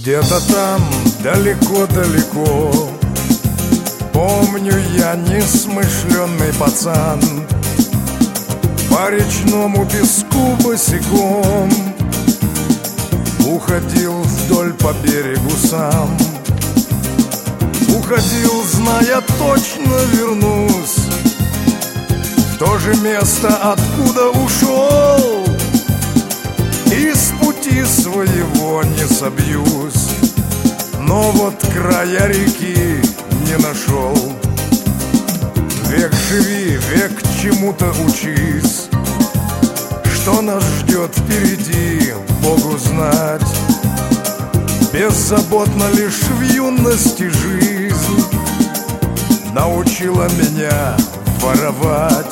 Где-то там, далеко-далеко, помню я несмышленный пацан, по речному песку босиком уходил вдоль по берегу сам. Уходил, зная, точно вернусь в то же место, откуда ушел, и с пути своего не собьюсь, но вот края реки не нашел. Век живи, век чему-то учись, что нас ждет впереди, Богу знать. Беззаботно лишь в юности жизнь научила меня воровать.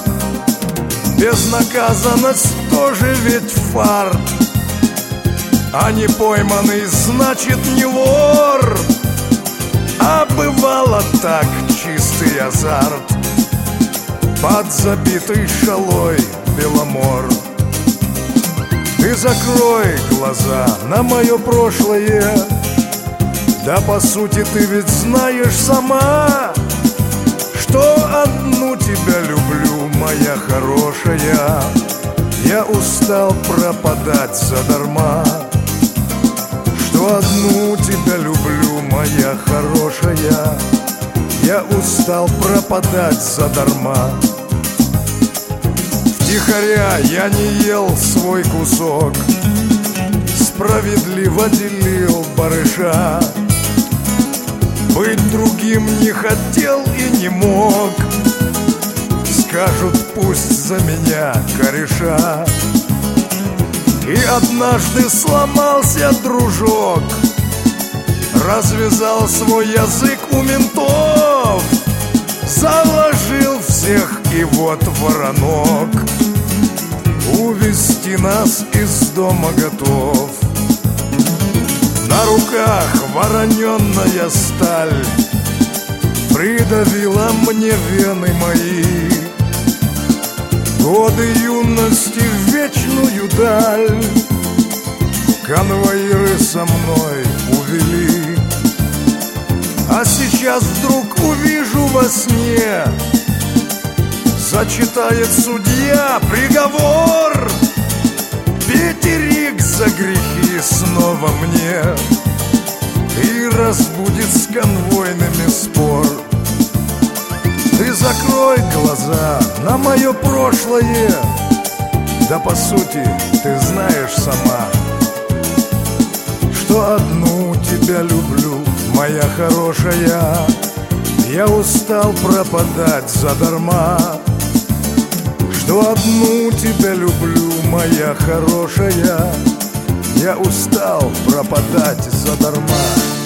Безнаказанность тоже ведь фарт, а не пойманный значит не вор. А бывало так, чистый азарт, под забитой шалой Беломор. Ты закрой глаза на мое прошлое, да по сути ты ведь знаешь сама, что одну тебя люблю, моя хорошая. Я устал пропадать задарма, что одну тебя люблю, моя хорошая. Я устал пропадать задарма. Втихаря я не ел свой кусок, справедливо делил барыша. Быть другим не хотел и не мог, скажут пусть за меня кореша. И однажды сломался дружок, развязал свой язык у ментов, заложил всех и вот воронок увести нас из дома готов. На руках вороненная сталь придавила мне вены мои. Годы юности в вечную даль конвоиры со мной увели. А сейчас вдруг увижу во сне, зачитает судья приговор. Пятерик за грехи снова мне и разбудит с конвойными спор. Ты закрой глаза на мое прошлое, да по сути ты знаешь сама, что одну тебя люблю, моя хорошая. Я устал пропадать задарма, что одну тебя люблю, моя хорошая. Я устал пропадать задарма.